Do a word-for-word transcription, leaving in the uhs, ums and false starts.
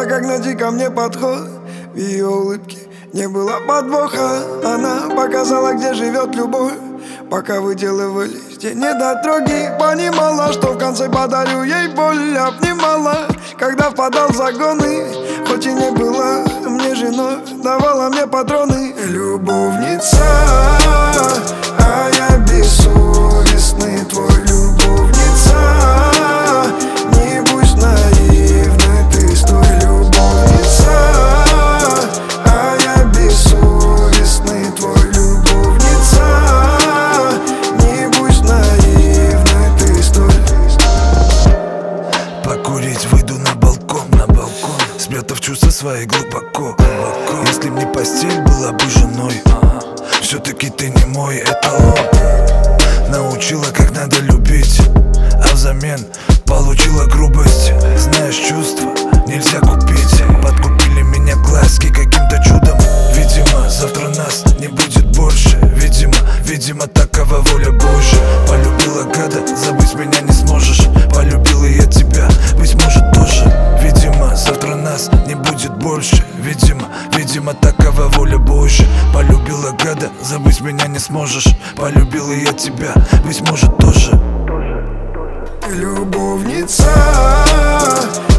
была как найти ко мне подход. В ее улыбке не было подвоха. Она показала, где живет любовь. Пока выделывались те недотроги, понимала, что в конце подарю ей боль. Обнимала, когда впадал в загоны. Хоть и не была мне женой, давала мне патроны. Любовница, а я бессовестный твой. Любовница, не будь наивной, ты стой. Любовница, а я бессовестный твой. Любовница, не будь наивной, ты стой. Покурить выйду на балкон, на балкон, спрятав чувства свои глубоко, глубоко. Если б не постель, была бы женой, все-таки ты не мой эталон. Научила, как надо любить, а взамен получила грубость. Знаешь, чувства нельзя купить. Подкупили меня глазки каким-то чудом. Видимо, завтра нас не будет больше. Видимо, видимо, такова воля Божья. Полюбила гада, забыть меня не сможешь. Полюбила я тебя, быть может тоже. Видимо, завтра нас не будет больше. Видимо, видимо, такова воля Божья. Полюбила гада, забыть меня не сможешь. Полюбила я тебя, быть может тоже. Любовница,